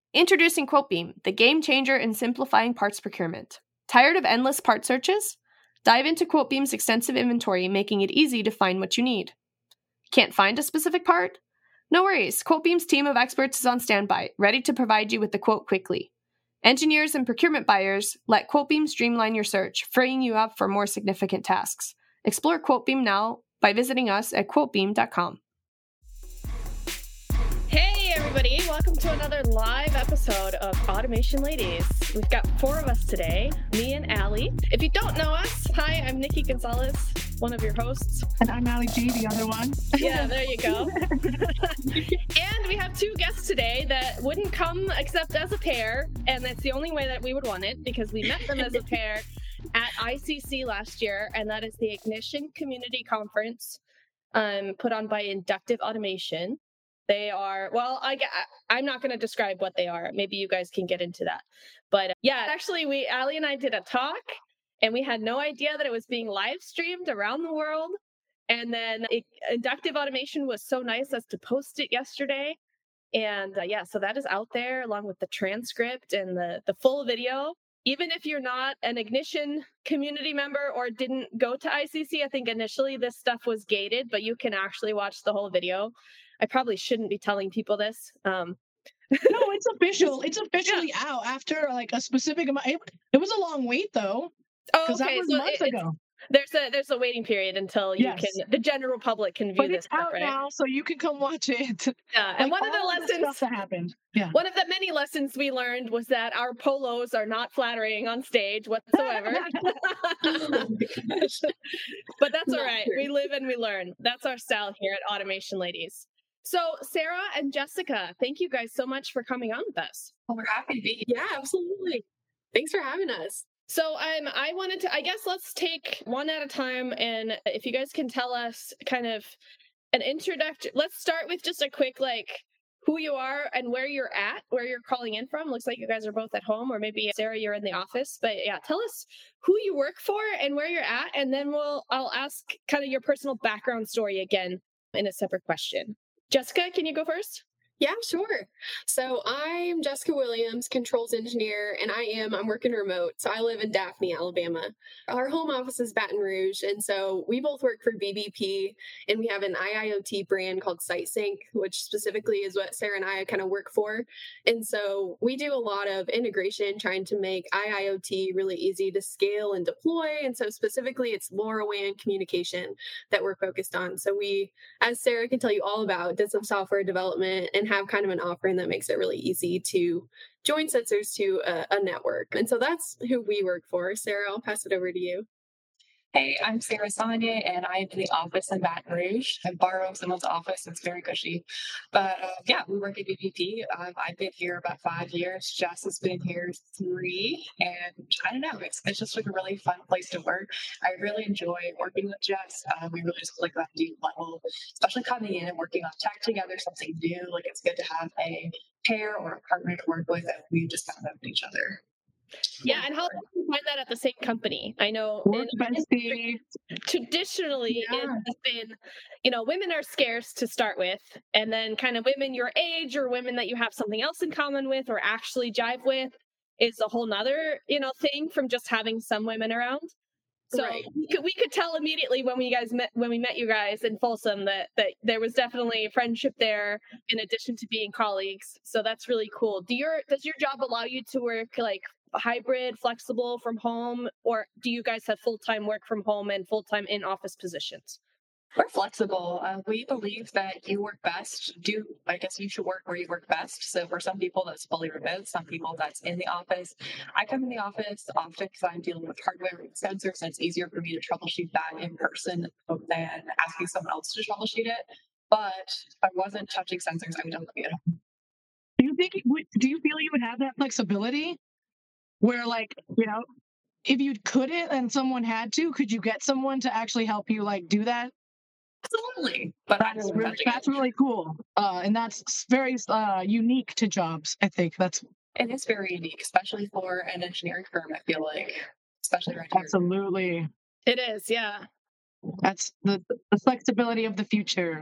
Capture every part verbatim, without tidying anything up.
Introducing QuoteBeam, the game changer in simplifying parts procurement. Tired of endless part searches? Dive into QuoteBeam's extensive inventory, making it easy to find what you need. Can't find a specific part? No worries, QuoteBeam's team of experts is on standby, ready to provide you with the quote quickly. Engineers and procurement buyers, let QuoteBeam streamline your search, freeing you up for more significant tasks. Explore QuoteBeam now by visiting us at quotebeam dot com. Hey everybody, welcome to another live episode of Automation Ladies. We've got four of us today, me and Allie. If you don't know us, hi, I'm Nikki Gonzalez, one of your hosts. And I'm Allie G, the other one. Yeah, there you go. And we have two guests today that wouldn't come except as a pair, and that's the only way that we would want it, because we met them as a pair at I C C last year, and that is the Ignition Community Conference um, put on by Inductive Automation. They are, well, I, I'm not going to describe what they are. Maybe you guys can get into that. But uh, yeah, actually, we, Allie and I did a talk, and we had no idea that it was being live streamed around the world. And then it, Inductive Automation was so nice as to post it yesterday. And uh, yeah, so that is out there along with the transcript and the, the full video. Even if you're not an Ignition community member or didn't go to I C C, I think initially this stuff was gated, but you can actually watch the whole video. I probably shouldn't be telling people this. Um, no, it's official. It's officially yeah. out after like a specific amount. It, it was a long wait though. Oh, okay. That was so months it, ago. There's a there's a waiting period until you yes. can the general public can view but this it's stuff, out right? now, so you can come watch it. Yeah, like and one of the lessons stuff that happened. Yeah. One of the many lessons we learned was that our polos are not flattering on stage whatsoever. But that's all right. We live and we learn. That's our style here at Automation Ladies. So Sarah and Jessica, thank you guys so much for coming on with us. Well, we're happy to be here. Yeah, absolutely. Thanks for having us. So um, I wanted to, I guess let's take one at a time. And if you guys can tell us kind of an introduction, let's start with just a quick, like, who you are and where you're at, where you're calling in from. Looks like you guys are both at home, or maybe Sarah, you're in the office. But yeah, tell us who you work for and where you're at. And then we'll, I'll ask kind of your personal background story again in a separate question. Jessica, can you go first? Yeah, sure. So I'm Jessica Williams, controls engineer, and I am, I'm working remote. So I live in Daphne, Alabama. Our home office is Baton Rouge. And so we both work for B B P, and we have an I I O T brand called SiteSync, which specifically is what Sarah and I kind of work for. And so we do a lot of integration, trying to make I I O T really easy to scale and deploy. And so specifically it's LoRaWAN communication that we're focused on. So we, as Sarah can tell you all about, did some software development and have kind of an offering that makes it really easy to join sensors to a, a network. And so that's who we work for. Sarah, I'll pass it over to you. Hey, I'm Sarah Sonia, and I'm in the office in Baton Rouge. I borrow someone's office. It's very cushy. But uh, yeah, we work at B B P. Um, I've been here about five years. Jess has been here three. And I don't know, it's, it's just like a really fun place to work. I really enjoy working with Jess. Um, we really just click on a deep level, especially coming in and working on tech together, something new. Like it's good to have a pair or a partner to work with, and we just found out each other. Yeah, and how do you find that at the same company? I know in industry, traditionally yeah. it has been, you know, women are scarce to start with, and then kind of women your age or women that you have something else in common with or actually jive with is a whole nother, you know, thing from just having some women around. So right. we could we could tell immediately when we guys met when we met you guys in Folsom that that there was definitely a friendship there in addition to being colleagues. So that's really cool. Do your does your job allow you to work like hybrid, flexible from home, or do you guys have full-time work from home and full-time in-office positions? We're flexible. Uh, we believe that you work best. Do I guess you should work where you work best. So for some people, that's fully remote. Some people, that's in the office. I come in the office often because I'm dealing with hardware and sensors, and it's easier for me to troubleshoot that in person than asking someone else to troubleshoot it. But if I wasn't touching sensors, I would definitely be at home. Do you think? Do you feel you would have that flexibility? Where, like, you know, if you couldn't and someone had to, could you get someone to actually help you, like, do that? Absolutely. But that is really, that's really cool. Uh, and that's very uh, unique to jobs, I think. That's It is very unique, especially for an engineering firm, I feel like, especially right here. Absolutely. It is, yeah. That's the, the flexibility of the future.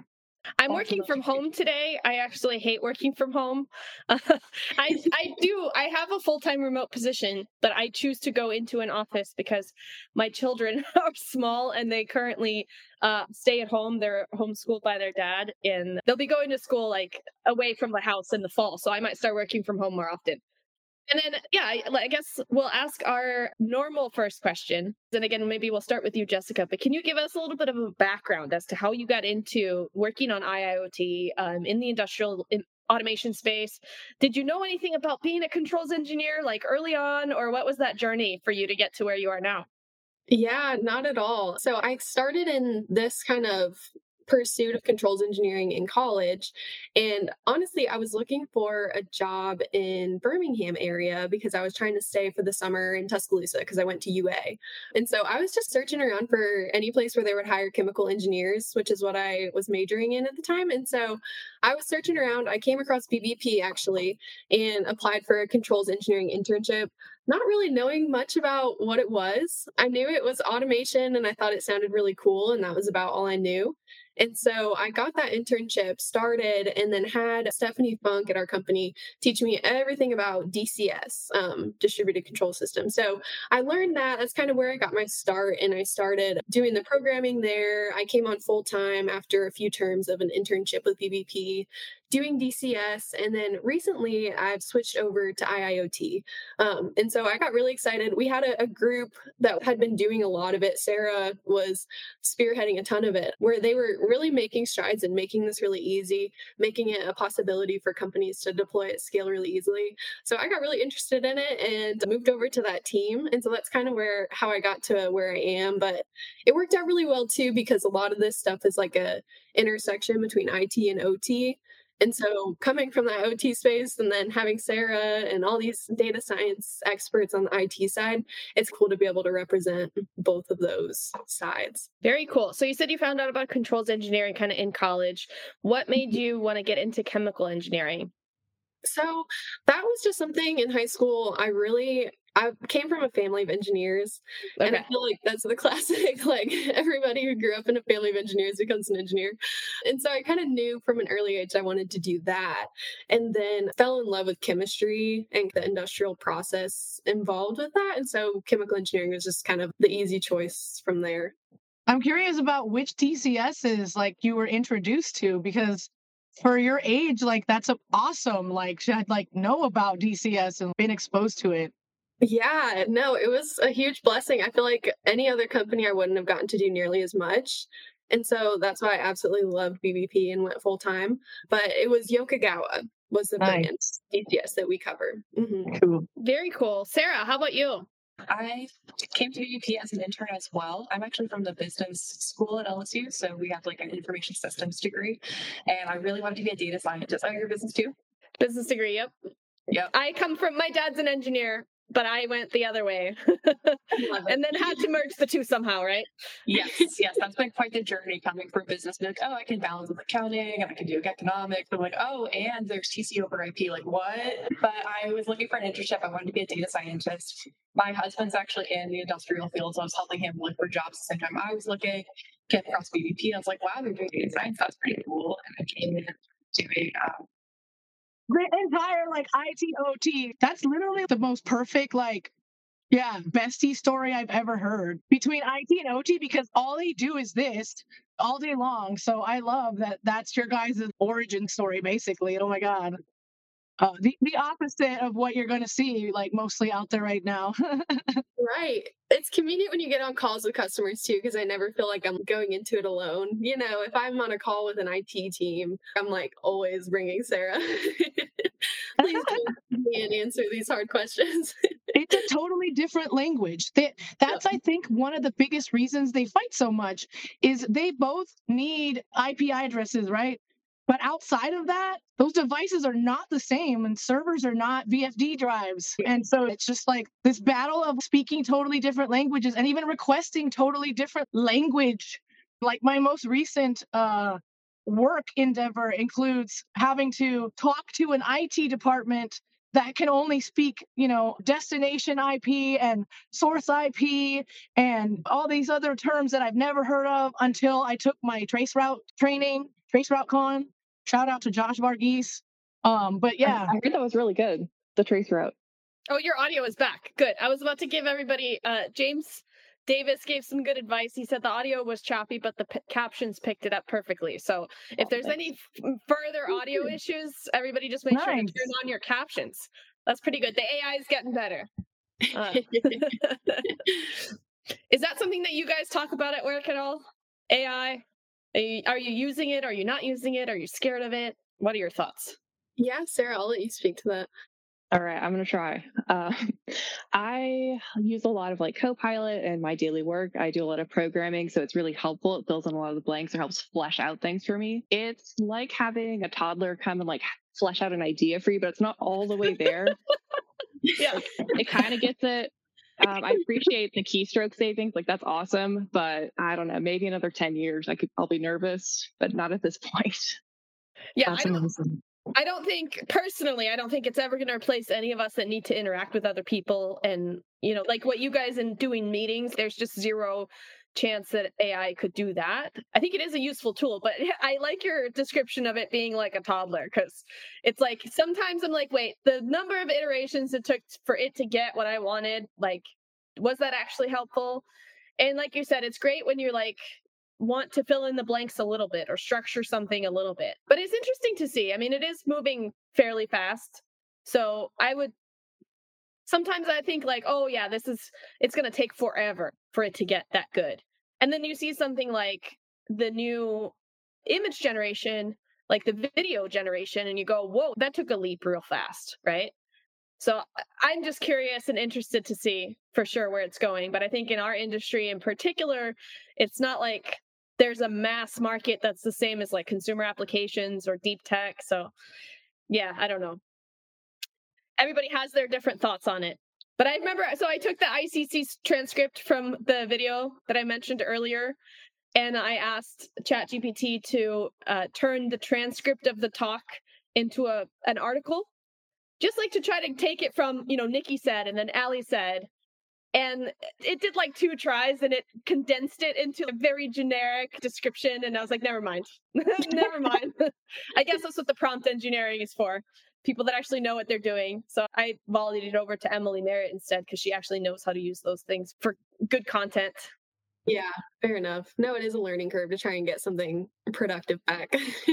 I'm working from home today. I actually hate working from home. Uh, I I do. I have a full-time remote position, but I choose to go into an office because my children are small and they currently uh, stay at home. They're homeschooled by their dad, and they'll be going to school like away from the house in the fall. So I might start working from home more often. And then, yeah, I, I guess we'll ask our normal first question. And again, maybe we'll start with you, Jessica. But can you give us a little bit of a background as to how you got into working on I I O T um, in the industrial in automation space? Did you know anything about being a controls engineer like early on, or what was that journey for you to get to where you are now? Yeah, not at all. So I started in this kind of pursuit of controls engineering in college. And honestly, I was looking for a job in Birmingham area because I was trying to stay for the summer in Tuscaloosa because I went to U A. And so I was just searching around for any place where they would hire chemical engineers, which is what I was majoring in at the time. And so I was searching around. I came across B B P actually and applied for a controls engineering internship, not really knowing much about what it was. I knew it was automation and I thought it sounded really cool, and that was about all I knew. And so I got that internship started and then had Stephanie Funk at our company teach me everything about D C S, um, distributed control system. So I learned that. That's kind of where I got my start. And I started doing the programming there. I came on full time after a few terms of an internship with B B P, doing D C S. And then recently I've switched over to I I O T. Um, and so I got really excited. We had a, a group that had been doing a lot of it. Sarah was spearheading a ton of it, where they were really making strides and making this really easy, making it a possibility for companies to deploy at scale really easily. So I got really interested in it and moved over to that team. And so that's kind of where how I got to where I am. But it worked out really well too, because a lot of this stuff is like a intersection between I T and O T. And so coming from that O T space and then having Sarah and all these data science experts on the I T side, it's cool to be able to represent both of those sides. Very cool. So you said you found out about controls engineering kind of in college. What made you want to get into chemical engineering? So that was just something in high school. I really, I came from a family of engineers, okay. And I feel like that's the classic, like everybody who grew up in a family of engineers becomes an engineer. And so I kind of knew from an early age I wanted to do that, and then fell in love with chemistry and the industrial process involved with that. And so chemical engineering was just kind of the easy choice from there. I'm curious about which D C Ss like you were introduced to, because for your age, like that's awesome. Like should like know about D C S and been exposed to it. Yeah, no, it was a huge blessing. I feel like any other company I wouldn't have gotten to do nearly as much. And so that's why I absolutely loved B B P and went full time. But it was Yokogawa was the nice. brand D C S that we cover. Mm-hmm. Cool. Very cool. Sarah, how about you? I came to B B P as an intern as well. I'm actually from the business school at L S U, so we have like an information systems degree, and I really wanted to be a data scientist. Oh, you're a business too? Business degree, yep. Yep. I come from, my dad's an engineer, but I went the other way and then had to merge the two somehow, right? Yes, yes. That's been quite the journey coming from business. Like, oh, I can balance with accounting and I can do economics. I'm like, oh, and there's T C over I P. Like, what? But I was looking for an internship. I wanted to be a data scientist. My husband's actually in the industrial field, so I was helping him look for jobs at the same time I was looking. Came across B B P. I was like, wow, they're doing data science. That's pretty cool. And I came in doing um, the entire like I T O T. That's literally the most perfect like yeah bestie story I've ever heard between I T and O T, because all they do is this all day long. So I love that that's your guys' origin story basically. Oh my god. Uh, the, the opposite of what you're going to see, like mostly out there right now. Right. It's convenient when you get on calls with customers too, because I never feel like I'm going into it alone. You know, if I'm on a call with an I T team, I'm like always bringing Sarah. Please join me and answer these hard questions. It's a totally different language. They, that's, yep. I think, one of the biggest reasons they fight so much is they both need I P addresses, right? But outside of that, those devices are not the same and servers are not V F D drives. And so it's just like this battle of speaking totally different languages and even requesting totally different language. Like my most recent uh, work endeavor includes having to talk to an I T department that can only speak, you know, destination I P and source I P and all these other terms that I've never heard of until I took my traceroute training. TraceRouteCon. Shout out to Josh Varghese. Um, but yeah, I, I heard that was really good. The trace route. Oh, your audio is back. Good. I was about to give everybody. Uh, James Davis gave some good advice. He said the audio was choppy, but the p- captions picked it up perfectly. So if there's any f- further audio issues, everybody just make sure to Nice. turn on your captions. That's pretty good. The A I is getting better. Uh, is that something that you guys talk about at work at all? A I? Are you, are you using it? Are you not using it? Are you scared of it? What are your thoughts? Yeah, Sarah, I'll let you speak to that. All right, I'm going to try. Uh, I use a lot of like Copilot in my daily work. I do a lot of programming, so it's really helpful. It fills in a lot of the blanks or helps flesh out things for me. It's like having a toddler come and like flesh out an idea for you, but it's not all the way there. Yeah. It kind of gets it. Um, I appreciate the keystroke savings. Like, that's awesome. But I don't know, maybe another ten years, I could, I'll be nervous, but not at this point. Yeah, That's I don't, amazing. I don't think, personally, I don't think it's ever going to replace any of us that need to interact with other people. And, you know, like what you guys in doing meetings, there's just zero chance that A I could do that. I think it is a useful tool, but I like your description of it being like a toddler, because it's like sometimes I'm like, wait, the number of iterations it took for it to get what I wanted, like, was that actually helpful? And like you said, it's great when you're like, want to fill in the blanks a little bit or structure something a little bit. But it's interesting to see. I mean, it is moving fairly fast. So I would sometimes I think like, oh yeah, this is it's going to take forever for it to get that good. And then you see something like the new image generation, like the video generation, and you go, whoa, that took a leap real fast, right? So I'm just curious and interested to see for sure where it's going. But I think in our industry in particular, it's not like there's a mass market that's the same as like consumer applications or deep tech. So yeah, I don't know. Everybody has their different thoughts on it. But I remember, so I took the I C C transcript from the video that I mentioned earlier, and I asked ChatGPT to uh, turn the transcript of the talk into a an article, just like to try to take it from, you know, Nikki said and then Allie said. And it did like two tries and it condensed it into a very generic description. And I was like, never mind. Never mind. I guess that's what the prompt engineering is for. People that actually know what they're doing. So I volleyed it over to Emily Merritt instead, because she actually knows how to use those things for good content. Yeah, fair enough. No, it is a learning curve to try and get something productive back.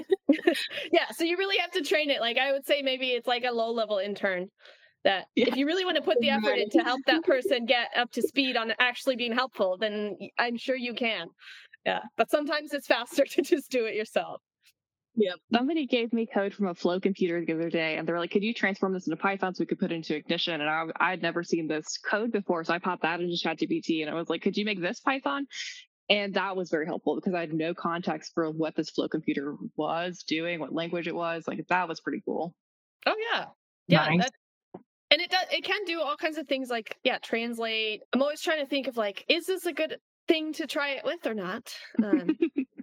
Yeah, so you really have to train it. Like I would say maybe it's like a low-level intern that Yeah. if you really want to put the effort Right. in to help that person get up to speed on actually being helpful, then I'm sure you can. Yeah, but sometimes it's faster to just do it yourself. Somebody gave me code from a Flow computer the other day, and they were like, could you transform this into Python so we could put it into Ignition? And I, I'd never seen this code before, so I popped that into ChatGPT, and I was like, could you make this Python? And that was very helpful because I had no context for what this Flow computer was doing, what language it was. Like, that was pretty cool. Oh yeah, yeah. Nice. That, and it does. It can do all kinds of things like yeah, translate. I'm always trying to think of like, is this a good thing to try it with or not? Um,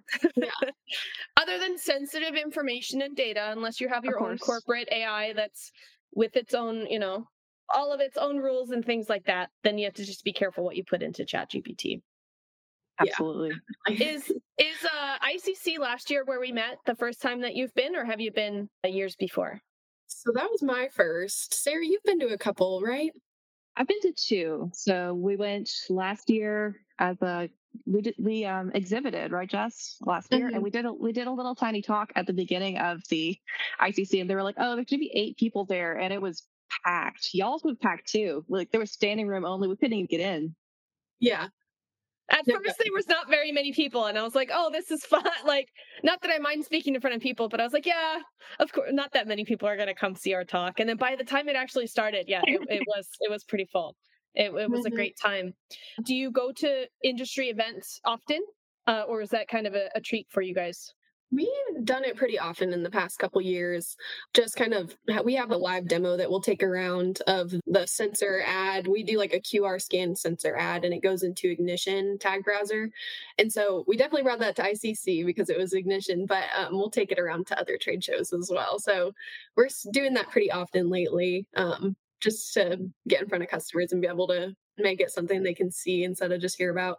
Other than sensitive information and data, unless you have your Of own course. corporate A I that's with its own, you know, all of its own rules and things like that, then you have to just be careful what you put into ChatGPT. Yeah. Absolutely. Is is uh, I C C last year where we met the first time that you've been, or have you been uh, years before? So that was my first. Sarah, you've been to a couple, right? I've been to two. So we went last year as a we did we um exhibited, right, Jess, last year, Mhm. and we did a we did a little tiny talk at the beginning of the I C C, and they were like, oh, there's gonna be eight people there, and it was packed. Y'all's was packed too. Like, there was standing room only. We couldn't even get in. Yeah. At Yeah, first, there was not very many people, and I was like, "Oh, this is fun!" Like, not that I mind speaking in front of people, but I was like, "Yeah, of course, not that many people are going to come see our talk." And then by the time it actually started, yeah, it, it was it was pretty full. It, it was a Mhm. great time. Do you go to industry events often, uh, or is that kind of a, a treat for you guys? We've done it pretty often in the past couple years. Just kind of, we have a live demo that we'll take around of the sensor ad. We do like a Q R scan sensor ad, and it goes into Ignition tag browser. And so we definitely brought that to I C C because it was Ignition, but um, we'll take it around to other trade shows as well. So we're s- doing that pretty often lately, um, just to get in front of customers and be able to make it something they can see instead of just hear about.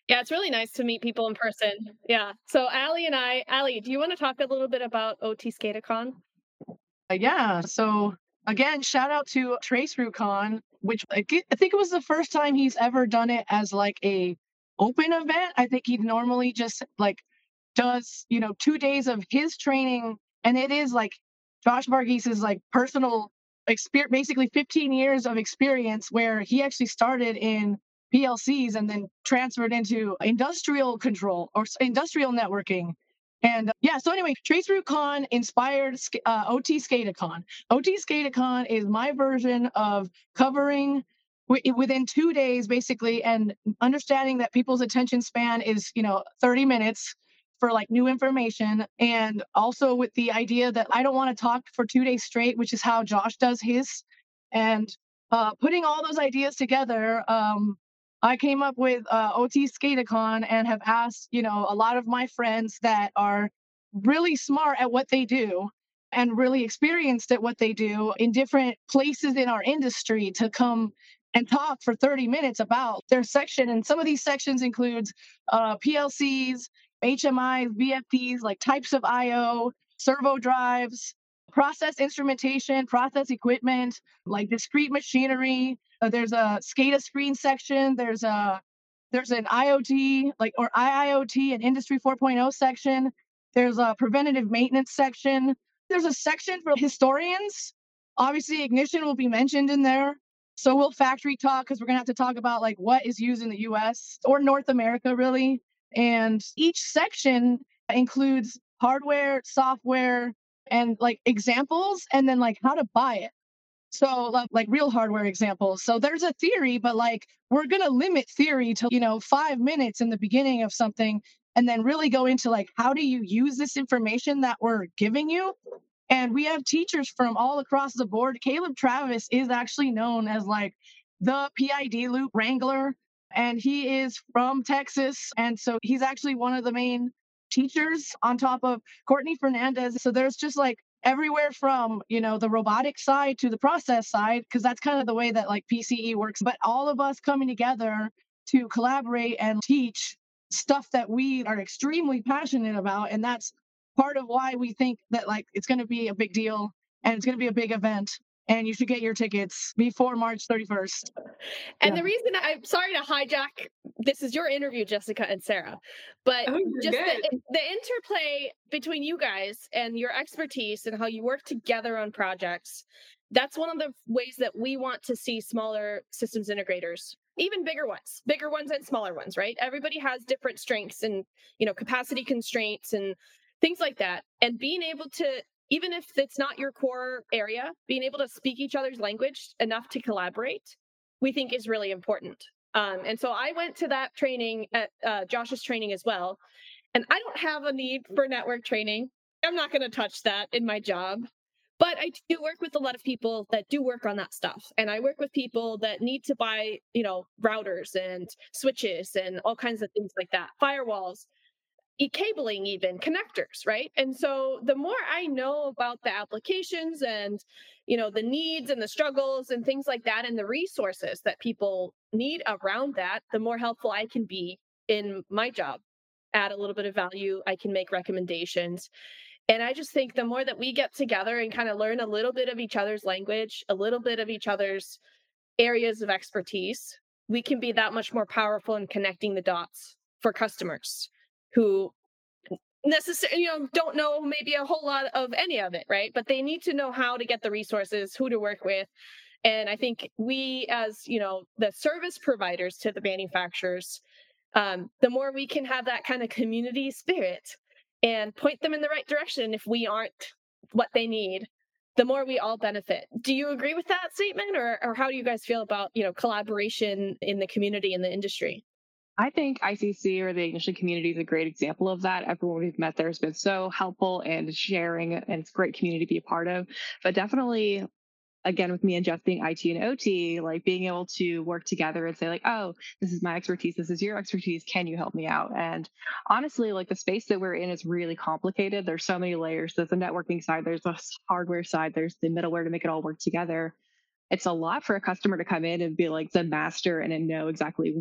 Yeah, it's really nice to meet people in person. Yeah. So Allie and I, Allie, do you want to talk a little bit about O T SCADACon? Uh, yeah. So again, shout out to Trace RootCon, which I ge- I think it was the first time he's ever done it as like a open event. I think he normally just like does, you know, two days of his training, and it is like Josh Varghese like personal experience, basically fifteen years of experience, where he actually started in P L Cs and then transferred into industrial control or s- industrial networking. And uh, yeah, so anyway, Trace RootCon inspired Sk- uh, O T SCADACon. O T SCADACon is my version of covering wi- within two days, basically, and understanding that people's attention span is, you know, thirty minutes for like new information. And also with the idea that I don't want to talk for two days straight, which is how Josh does his. And uh, putting all those ideas together, um, I came up with uh, O T SCADACon and have asked, you know, a lot of my friends that are really smart at what they do and really experienced at what they do in different places in our industry to come and talk for thirty minutes about their section. And some of these sections includes uh, P L Cs, H M Is, V F Ds, like types of I O, servo drives, process instrumentation, process equipment, like discrete machinery. Uh, there's a SCADA screen section. There's a there's an IoT, like or I I O T and Industry 4.0 section. There's a preventative maintenance section. There's a section for historians. Obviously, ignition will be mentioned in there. So we'll factory talk because we're gonna have to talk about like what is used in the U S or North America, really. And each section includes hardware, software, and like examples, and then like how to buy it. So like, like real hardware examples. So there's a theory, but like we're gonna limit theory to, you know, five minutes in the beginning of something, and then really go into like how do you use this information that we're giving you. And we have teachers from all across the board. Caleb Travis is actually known as like the P I D loop wrangler, and he is from Texas. And so he's actually one of the main teachers on top of Courtney Fernandez. So there's just like everywhere from, you know, the robotic side to the process side, because that's kind of the way that like P C E works. But all of us coming together to collaborate and teach stuff that we are extremely passionate about. And that's part of why we think that like it's going to be a big deal and it's going to be a big event, and you should get your tickets before March thirty-first. And Yeah. the reason I'm sorry to hijack, this is your interview, Jessica and Sarah, but Oh, you're just good. the, the interplay between you guys and your expertise and how you work together on projects. That's one of the ways that we want to see smaller systems integrators, even bigger ones, bigger ones and smaller ones, right? Everybody has different strengths and, you know, capacity constraints and things like that. And being able to, even if it's not your core area, being able to speak each other's language enough to collaborate, we think is really important. Um, and so I went to that training at uh, Josh's training as well. And I don't have a need for network training. I'm not going to touch that in my job. But I do work with a lot of people that do work on that stuff. And I work with people that need to buy, you know, routers and switches and all kinds of things like that, firewalls, e-cabling, even connectors, right? And so the more I know about the applications and, you know, the needs and the struggles and things like that and the resources that people need around that, the more helpful I can be in my job. Add a little bit of value, I can make recommendations. And I just think the more that we get together and kind of learn a little bit of each other's language, a little bit of each other's areas of expertise, we can be that much more powerful in connecting the dots for customers who necessarily, you know, don't know maybe a whole lot of any of it, right? But they need to know how to get the resources, who to work with. And I think we, as, you know, the service providers to the manufacturers, um, the more we can have that kind of community spirit and point them in the right direction if we aren't what they need, the more we all benefit. Do you agree with that statement, or or how do you guys feel about, you know, collaboration in the community and the industry? I think I C C or the Ignition community is a great example of that. Everyone we've met there has been so helpful and sharing, and it's a great community to be a part of. But definitely, again, with me and Jeff being I T and O T, like being able to work together and say like, oh, this is my expertise, this is your expertise, can you help me out? And honestly, like the space that we're in is really complicated. There's so many layers. There's the networking side, there's the hardware side, there's the middleware to make it all work together. It's a lot for a customer to come in and be like the master and then know exactly what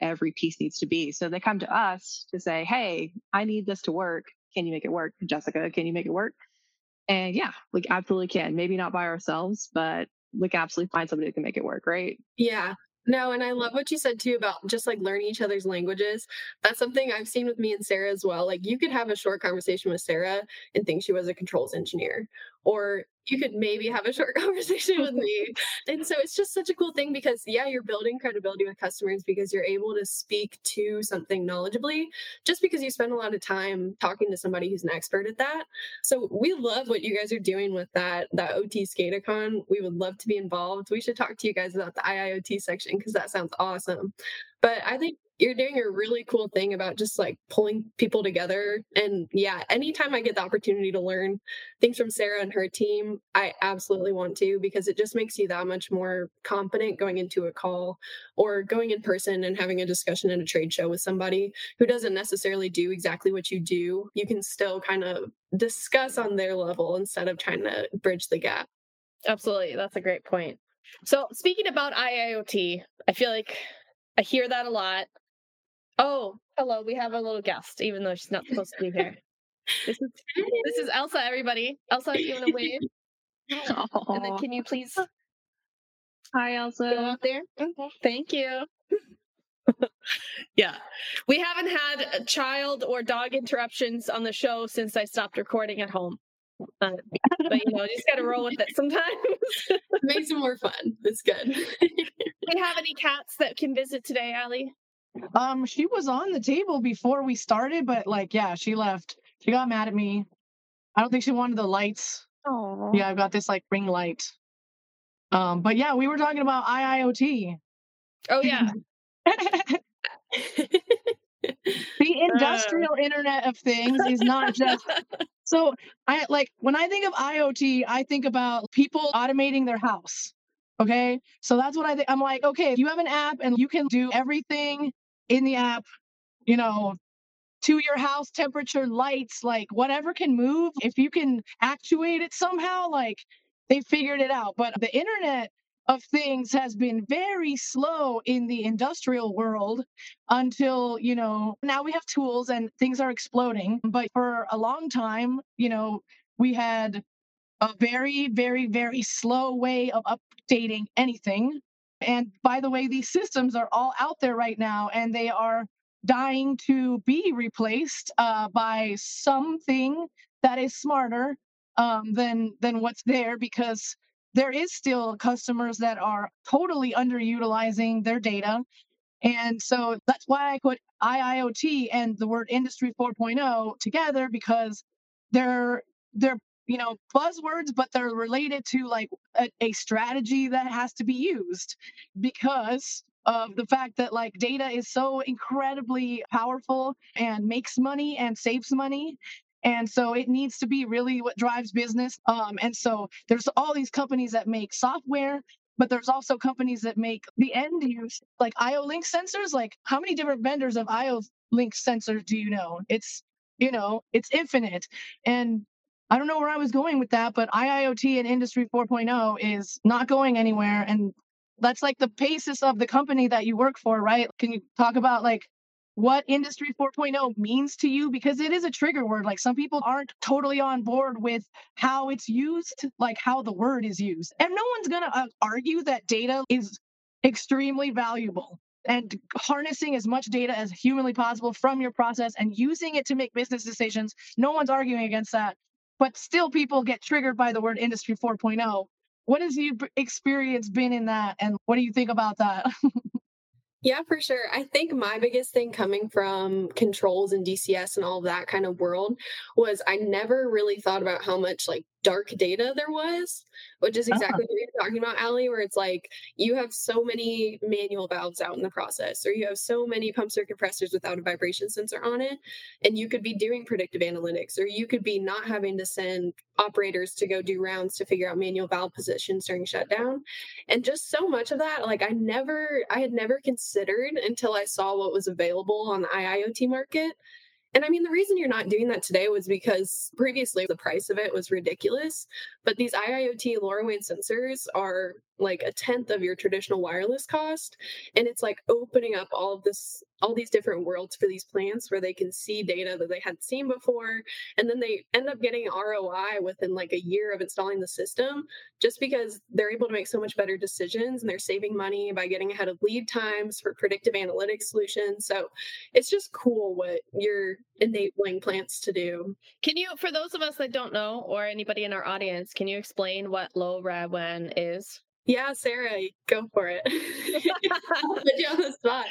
every piece needs to be. So they come to us to say, hey, I need this to work. Can you make it work? Jessica, can you make it work? And yeah, we absolutely can. Maybe not by ourselves, but we can absolutely find somebody who can make it work, right? Yeah. No, and I love what you said too about just like learning each other's languages. That's something I've seen with me and Sarah as well. Like you could have a short conversation with Sarah and think she was a controls engineer, or you could maybe have a short conversation with me. And so it's just such a cool thing because, yeah, you're building credibility with customers because you're able to speak to something knowledgeably just because you spend a lot of time talking to somebody who's an expert at that. So we love what you guys are doing with that, that O T SCADACon. We would love to be involved. We should talk to you guys about the I I O T section because that sounds awesome. But I think you're doing a really cool thing about just like pulling people together. And yeah, anytime I get the opportunity to learn things from Sarah and her team, I absolutely want to, because it just makes you that much more confident going into a call or going in person and having a discussion at a trade show with somebody who doesn't necessarily do exactly what you do. You can still kind of discuss on their level instead of trying to bridge the gap. Absolutely. That's a great point. So speaking about I I O T, I feel like I hear that a lot. Oh, hello. We have a little guest, even though she's not supposed to be here. This is this is Elsa, everybody. Elsa, you want to wave? And then can you please Hi, go Elsa. out there? Okay. Thank you. Yeah. We haven't had child or dog interruptions on the show since I stopped recording at home. Uh, but, you know, just got to roll with it sometimes. It makes it more fun. It's good. Do we have any cats that can visit today, Allie? Um, she was on the table before we started, but like, yeah, she left. She got mad at me. I don't think she wanted the lights. Oh. Yeah, I've got this like ring light. Um, but yeah, we were talking about I I O T. Oh, yeah. The industrial Internet of Things is not just so I like when I think of I O T, I think about people automating their house. Okay. So that's what I think. I'm like, okay, you have an app and you can do everything in the app, you know, to your house temperature, lights, like whatever can move. If you can actuate it somehow, like they figured it out. But the Internet of Things has been very slow in the industrial world until, you know, now we have tools and things are exploding. But for a long time, you know, we had a very, very, very slow way of updating anything. And by the way, these systems are all out there right now and they are dying to be replaced uh, by something that is smarter um, than than what's there, because there is still customers that are totally underutilizing their data. And so that's why I put I I O T and the word Industry four point oh together, because they're they're you know buzzwords, but they're related to like a, a strategy that has to be used because of the fact that like data is so incredibly powerful and makes money and saves money. And so it needs to be really what drives business. Um, and so there's all these companies that make software, but there's also companies that make the end use, like I O Link sensors. Like, how many different vendors of I O Link sensors do you know? It's, you know, it's infinite. And I don't know where I was going with that, but I I O T and Industry four point oh is not going anywhere. And that's like the basis of the company that you work for, right? Can you talk about like what Industry four point oh means to you? Because it is a trigger word. Like some people aren't totally on board with how it's used, like how the word is used. And no one's going to uh, argue that data is extremely valuable, and harnessing as much data as humanly possible from your process and using it to make business decisions. No one's arguing against that. But still people get triggered by the word Industry four point oh. What has your experience been in that? And what do you think about that? Yeah, for sure. I think my biggest thing coming from controls and D C S and all of that kind of world was I never really thought about how much like dark data there was, which is exactly uh-huh. what you're talking about, Allie, where it's like you have so many manual valves out in the process, or you have so many pumps or compressors without a vibration sensor on it, and you could be doing predictive analytics, or you could be not having to send operators to go do rounds to figure out manual valve positions during shutdown. And just so much of that, like I never, I had never considered until I saw what was available on the I I O T market. And I mean, the reason you're not doing that today was because previously the price of it was ridiculous. But these I I O T LoRaWAN sensors are like a tenth of your traditional wireless cost. And it's like opening up all of this, all these different worlds for these plants where they can see data that they hadn't seen before. And then they end up getting R O I within like a year of installing the system, just because they're able to make so much better decisions and they're saving money by getting ahead of lead times for predictive analytics solutions. So it's just cool what you're enabling plants to do. Can you, for those of us that don't know, or anybody in our audience, can you explain what LoRaWAN is? Yeah, Sarah, go for it. I'll put you on the spot.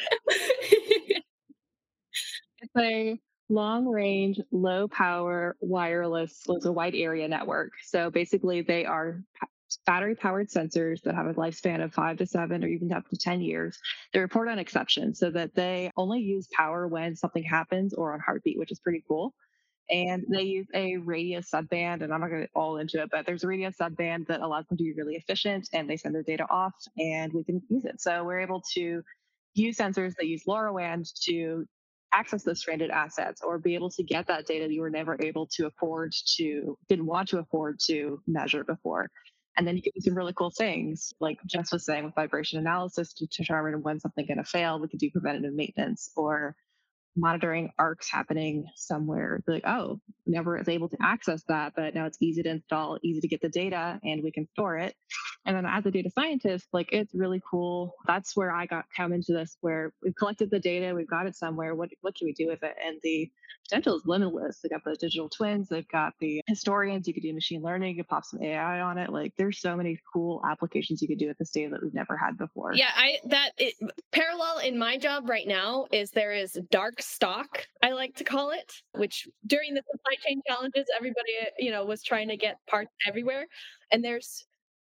It's a long range, low power, wireless, it's a wide area network. So basically, they are battery powered sensors that have a lifespan of five to seven or even up to ten years. They report on exception so that they only use power when something happens or on heartbeat, which is pretty cool. And they use a radio subband, and I'm not going to get all into it, but there's a radio subband that allows them to be really efficient, and they send their data off, and we can use it. So we're able to use sensors that use LoRaWAN to access those stranded assets or be able to get that data that you were never able to afford to, didn't want to afford to measure before. And then you can do some really cool things, like Jess was saying, with vibration analysis to determine when something's going to fail. We could do preventative maintenance or monitoring arcs happening somewhere. Like, oh, never was able to access that, but now it's easy to install, easy to get the data, and we can store it. And then as a data scientist, like, it's really cool. That's where I got come into this, where we've collected the data, we've got it somewhere. What what can we do with it? And the potential is limitless. They've got the digital twins, they've got the historians, you could do machine learning, you could pop some A I on it. Like, there's so many cool applications you could do with this data that we've never had before. Yeah, I that it, parallel in my job right now is there is dark stock, I like to call it, which during the supply chain challenges, everybody, you know, was trying to get parts everywhere. And there's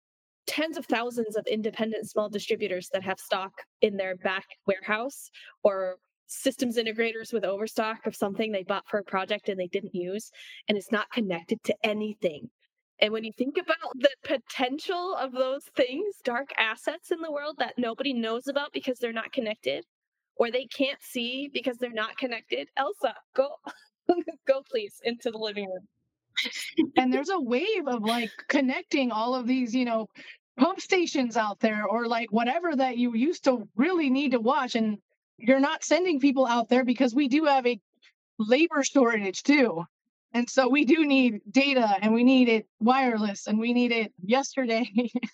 tens of thousands of independent small distributors that have stock in their back warehouse, or systems integrators with overstock of something they bought for a project and they didn't use, and it's not connected to anything. And when you think about the potential of those things, dark assets in the world that nobody knows about because they're not connected, or they can't see because they're not connected, Elsa, go, go please into the living room. And there's a wave of like connecting all of these, you know, pump stations out there, or like whatever that you used to really need to watch, and you're not sending people out there because we do have a labor shortage too. And so we do need data, and we need it wireless, and we need it yesterday.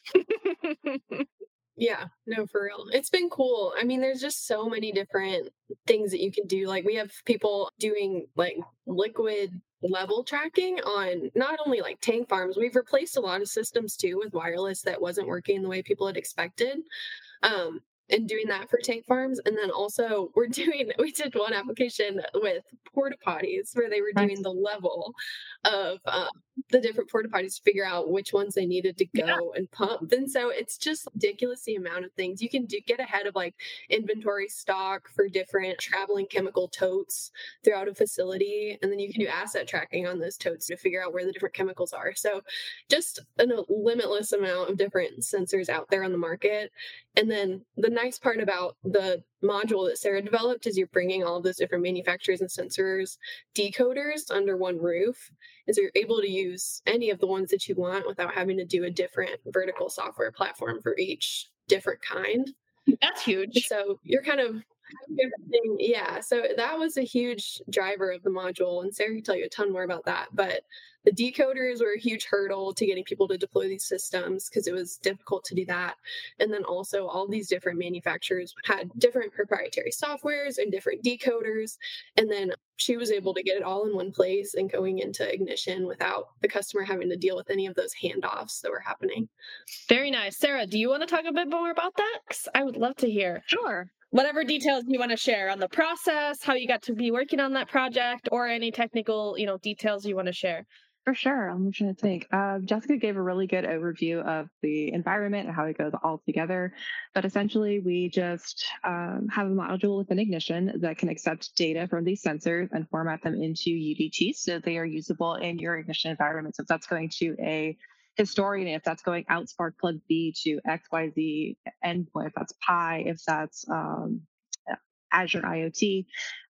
Yeah, no, for real. It's been cool. I mean, there's just so many different things that you can do. Like, we have people doing like liquid level tracking on not only like tank farms, we've replaced a lot of systems too with wireless that wasn't working the way people had expected. Um, and doing that for tank farms. And then also we're doing, we did one application with porta potties where they were doing nice. the level of uh, the different porta potties to figure out which ones they needed to go yeah. and pump. And so it's just ridiculous the amount of things you can do, get ahead of like inventory stock for different traveling chemical totes throughout a facility. And then you can do asset tracking on those totes to figure out where the different chemicals are. So just a limitless amount of different sensors out there on the market. And then the nice part about the module that Sarah developed is you're bringing all of those different manufacturers and sensors decoders under one roof. And so you're able to use any of the ones that you want without having to do a different vertical software platform for each different kind. That's huge. So you're kind of everything. Yeah. So that was a huge driver of the module. And Sarah can tell you a ton more about that. But the decoders were a huge hurdle to getting people to deploy these systems because it was difficult to do that. And then also all these different manufacturers had different proprietary softwares and different decoders. And then she was able to get it all in one place and going into ignition without the customer having to deal with any of those handoffs that were happening. Very nice. Sarah, do you want to talk a bit more about that? 'Cause I would love to hear. Sure. Whatever details you want to share on the process, how you got to be working on that project, or any technical, you know, details you want to share. For sure. I'm trying to think. Uh, Jessica gave a really good overview of the environment and how it goes all together. But essentially, we just um, have a module with an ignition that can accept data from these sensors and format them into U D Ts so they are usable in your ignition environment. So if that's going to a historian, if that's going out spark plug B to X Y Z endpoint, if that's Pi, if that's um, Azure IoT,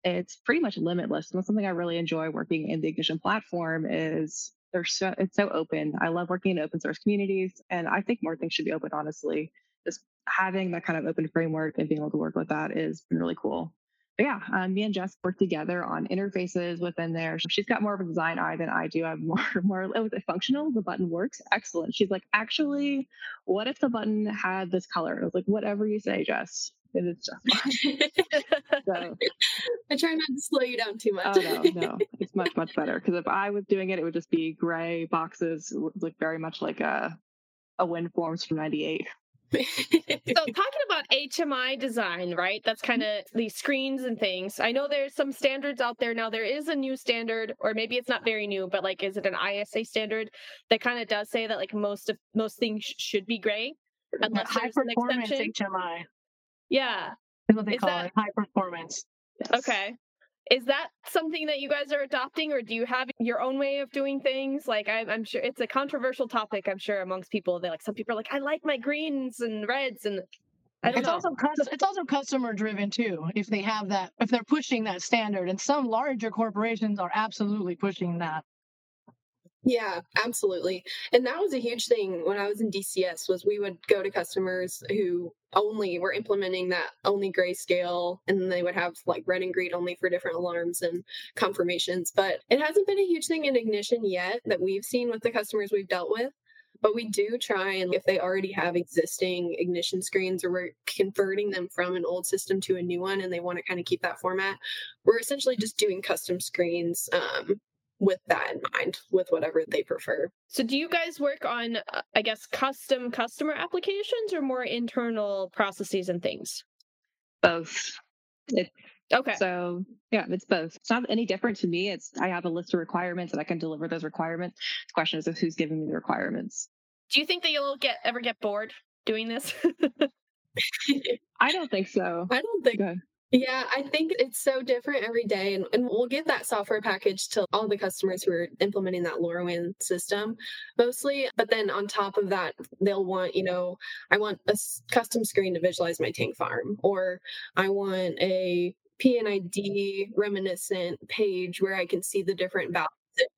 it's pretty much limitless. And that's something I really enjoy working in the Ignition platform is they're so it's so open. I love working in open source communities, and I think more things should be open, honestly. Just having that kind of open framework and being able to work with that is really cool. But yeah, um, me and Jess work together on interfaces within there. She's got more of a design eye than I do. I'm more, more, oh, is it functional? The button works? Excellent. She's like, actually, what if the button had this color? I was like, whatever you say, Jess. It is just fine. So, I try not to slow you down too much. Oh, no, no. It's much, much better. Because if I was doing it, it would just be gray boxes. It would look very much like a, a WinForms from ninety-eight. So talking about H M I design, right? That's kind of these screens and things. I know there's some standards out there now. There is a new standard, or maybe it's not very new, but like, is it an I S A standard that kind of does say that like most of most things sh- should be gray, unless High there's an performance exception? H M I Yeah. is what they Is call that- it. High performance. Yes. Okay. Is that something that you guys are adopting, or do you have your own way of doing things? Like, I'm, I'm sure it's a controversial topic, I'm sure, amongst people. They like, some people are like, I like my greens and reds, and I don't It's know. also cus- it's also customer driven too. If they have that, if they're pushing that standard, and some larger corporations are absolutely pushing that. Yeah, absolutely. And that was a huge thing when I was in D C S was we would go to customers who only were implementing that only grayscale, and then they would have like red and green only for different alarms and confirmations. But it hasn't been a huge thing in Ignition yet that we've seen with the customers we've dealt with. But we do try, and if they already have existing Ignition screens or we're converting them from an old system to a new one and they want to kind of keep that format, we're essentially just doing custom screens um, with that in mind, with whatever they prefer. So do you guys work on, uh, I guess, custom customer applications or more internal processes and things? Both. It, Okay. So yeah, it's both. It's not any different to me. It's I have a list of requirements and I can deliver those requirements. The question is of who's giving me the requirements. Do you think that you'll get ever get bored doing this? I don't think so. I don't think Go ahead. Yeah, I think it's so different every day. And, and we'll give that software package to all the customers who are implementing that LoRaWAN system mostly. But then on top of that, they'll want, you know, I want a s- custom screen to visualize my tank farm, or I want a P N I D reminiscent page where I can see the different values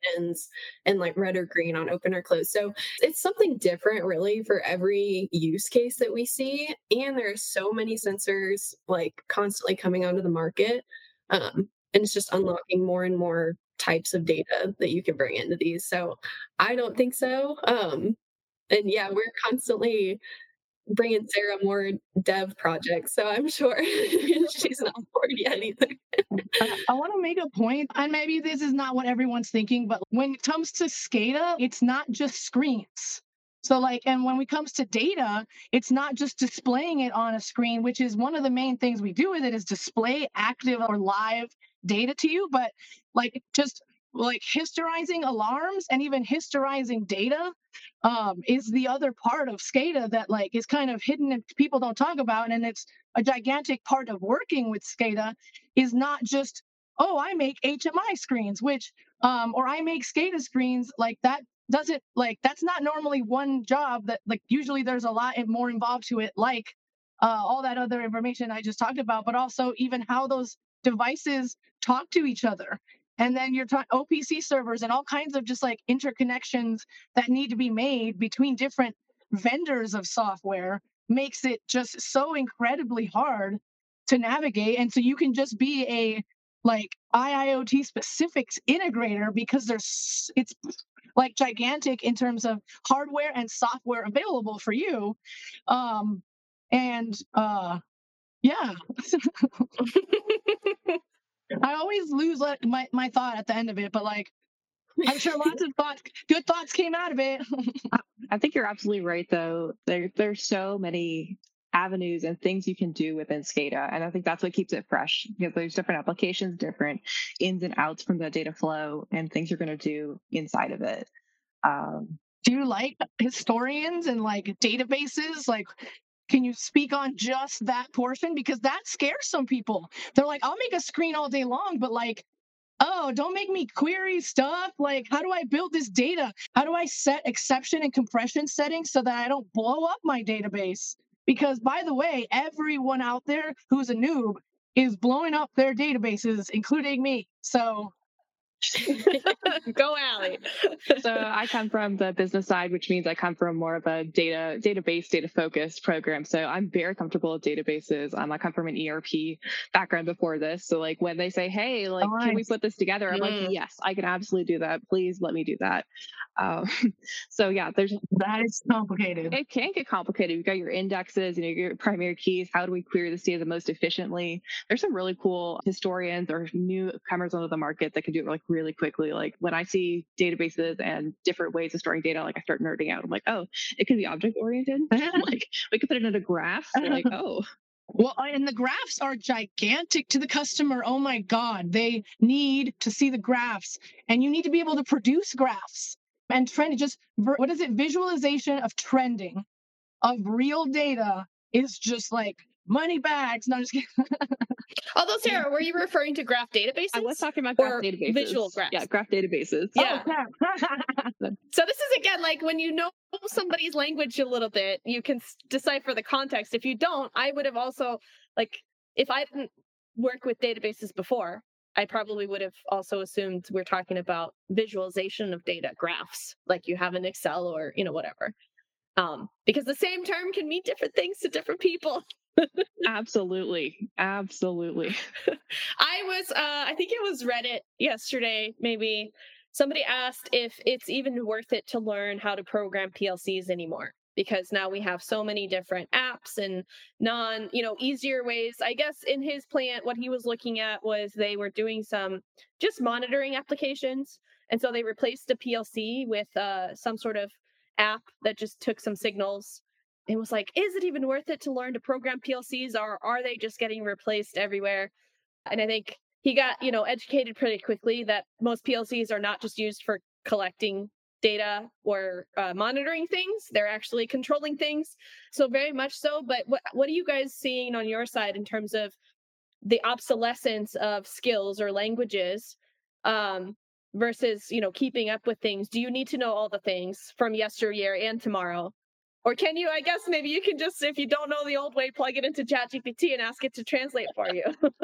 and like red or green on open or closed. So it's something different really for every use case that we see. And there are so many sensors like constantly coming onto the market. Um, and it's just unlocking more and more types of data that you can bring into these. So I don't think so. Um, and yeah, we're constantly bringing Sarah more dev projects. So I'm sure she's not bored yet either. I, I want to make a point, and maybe this is not what everyone's thinking, but when it comes to SCADA, it's not just screens. So like, and when it comes to data, it's not just displaying it on a screen, which is one of the main things we do with it is display active or live data to you, but like just like historizing alarms and even historizing data um, is the other part of SCADA that like is kind of hidden and people don't talk about. And it's a gigantic part of working with SCADA is not just, oh, I make H M I screens, which, um, or I make SCADA screens, like that doesn't, like, that's not normally one job that, like, usually there's a lot more involved to it, like uh, all that other information I just talked about, but also even how those devices talk to each other. And then you're talking O P C servers and all kinds of just like interconnections that need to be made between different vendors of software makes it just so incredibly hard to navigate. And so you can just be a like I I O T specifics integrator because there's it's like gigantic in terms of hardware and software available for you. Um, and uh, yeah. I always lose like my, my thought at the end of it, but like I'm sure lots of thoughts, good thoughts came out of it. I think you're absolutely right, though. There, there's so many avenues and things you can do within SCADA, and I think that's what keeps it fresh. Because there's different applications, different ins and outs from the data flow, and things you're going to do inside of it. Um, Do you like historians and like databases? Like, can you speak on just that portion? Because that scares some people. They're like, I'll make a screen all day long, but like, oh, don't make me query stuff. Like, how do I build this data? How do I set exception and compression settings so that I don't blow up my database? Because by the way, everyone out there who's a noob is blowing up their databases, including me. So Go, Allie. So I come from the business side, which means I come from more of a data database, data focused program. So I'm very comfortable with databases. Um, I come from an E R P background before this. So like when they say, hey, like, Oh, can we nice. put this together? I'm Mm. like, yes, I can absolutely do that. Please let me do that. Um, so yeah, there's that is complicated. it can get complicated. You've got your indexes, you know, your primary keys. How do we query this data the most efficiently? There's some really cool historians or newcomers onto the market that can do it like really quickly. Like when I see databases and different ways of storing data, like I start nerding out. I'm like, oh, it could be object oriented. Like we could put it in a graph. Like, oh. Well, and the graphs are gigantic to the customer. Oh my God, they need to see the graphs, and you need to be able to produce graphs and trend. Just what is it? Visualization of trending of real data is just like money bags. No, I'm just kidding. Although, Sarah, were you referring to graph databases? I was talking about graph Or databases. visual graphs? Yeah, graph databases. Yeah. Oh, So this is, again, like when you know somebody's language a little bit, you can s- decipher the context. If you don't, I would have also, like, if I didn't work with databases before, I probably would have also assumed we're talking about visualization of data, graphs, like you have in Excel or, you know, whatever. Um, because the same term can mean different things to different people. Absolutely. Absolutely. I was, uh, I think it was Reddit yesterday, maybe. Somebody asked if it's even worth it to learn how to program P L Cs anymore, because now we have so many different apps and non, you know, easier ways. I guess in his plant, what he was looking at was they were doing some just monitoring applications. And so they replaced a P L C with uh, some sort of app that just took some signals. It was like, is it even worth it to learn to program P L Cs, or are they just getting replaced everywhere? And I think he got, you know, educated pretty quickly that most P L Cs are not just used for collecting data or uh, monitoring things. They're actually controlling things. So very much so. But what what are you guys seeing on your side in terms of the obsolescence of skills or languages um, versus, you know, keeping up with things? Do you need to know all the things from yesteryear and tomorrow? Or can you, I guess maybe you can just, if you don't know the old way, plug it into ChatGPT and ask it to translate for you.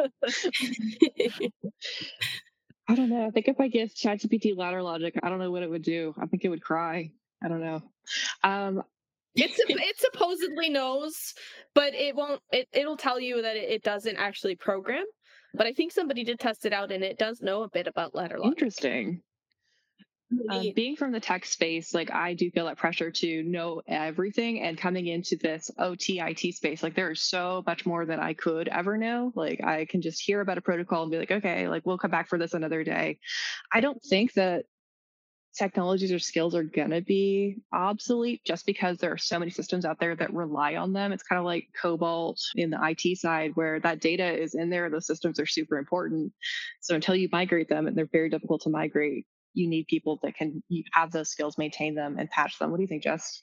I don't know. I think if I give ChatGPT ladder logic, I don't know what it would do. I think it would cry. I don't know. Um, It's it supposedly knows, but it won't. It it'll tell you that it, it doesn't actually program. But I think somebody did test it out, and it does know a bit about ladder logic. interesting. Um, being from the tech space, like I do feel that pressure to know everything, and coming into this O T I T space, like there is so much more than I could ever know. Like I can just hear about a protocol and be like, okay, like we'll come back for this another day. I don't think that technologies or skills are going to be obsolete just because there are so many systems out there that rely on them. It's kind of like COBOL in the I T side, where that data is in there. Those systems are super important. So until you migrate them, and they're very difficult to migrate, you need people that can have those skills, maintain them, and patch them. What do you think, Jess?